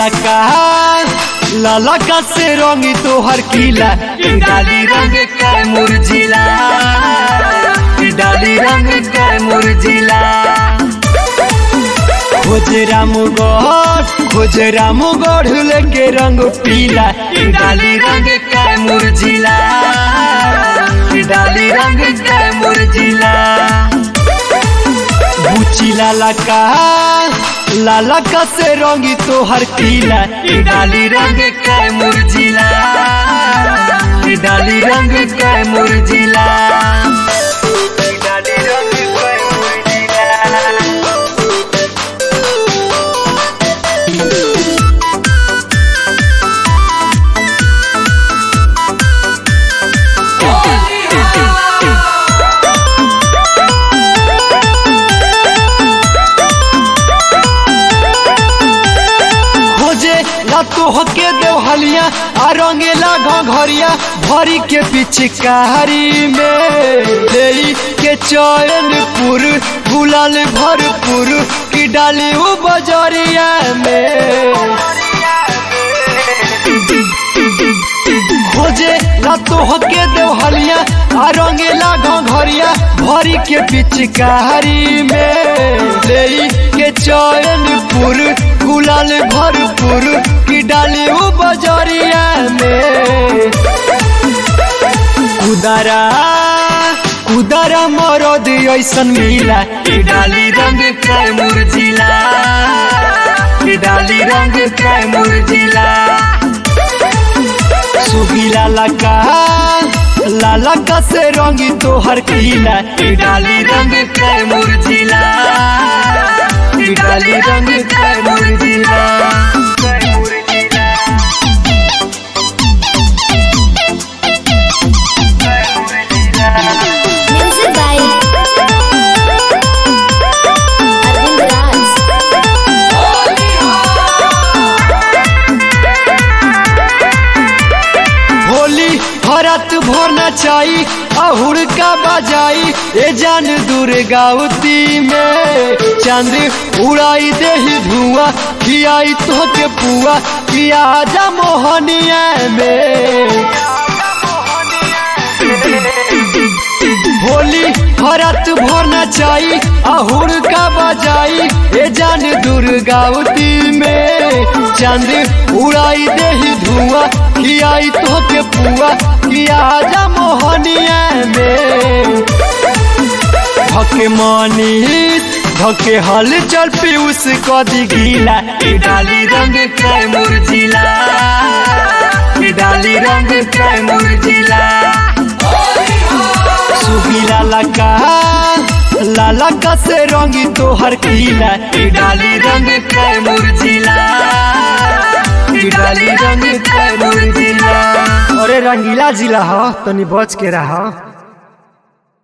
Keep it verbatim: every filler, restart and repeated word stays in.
लका लालका से रंगी तोहर किला डाली रंग के मुरझिला डाली रंग के मुरझिला खोज रामगढ़ खोज रामगढ़ लेके रंग पीला डाली रंग के मुरझिला डाली रंग के मुरझिला बुचिला लका लालका से रंगी तोहर किला डाली रंग के मुरझिला डाली रंग के मुरझिला डाली रंग के मुरझिला तो हके देवहलिया आ रंगेला घरिया भरी के पिचकारी में देई के चैनपुर गुलाल भरपुर की डाली उ बजरिया में खोजे ना तो हके देवहलिया आ रंगेला घरिया भरी के पिचकारी में देई के चैनपुर गुलाल भरपुर की डाली उ बजरिया में कुदारा कुदारा मरद ऐसन मिला डाली रंग के मुरझिला डाली रंग के मुरझिला सुगीला लका लालका से रंगी तोहर किला डाली रंग के मुरझिला डाली रंग के मुरझिला भरत भरना चाही अहुड़ का बजाई ए जान दुर्गावती में चांद उड़ाई देही धुआं खियाई तो के पुआ किया जा मोहनिया में होली भरत भरना चाही अहुड़ का बजाई ए जान दुर्गावती में चांद उड़ाई देही धुआं खियाई तो के पुआ किया जा मोहनिया में धके मनीष धके हल चल पीयूष कदी गीला डाली रंग के मुरझिला डाली रंग के मुरझिला सुगीला लका लालका से रंगी तोहर किला डाली रंग के मुरझिला डाली रंग के मुरझिला। अरे रंगीला जिला हो तनी बच के रहा।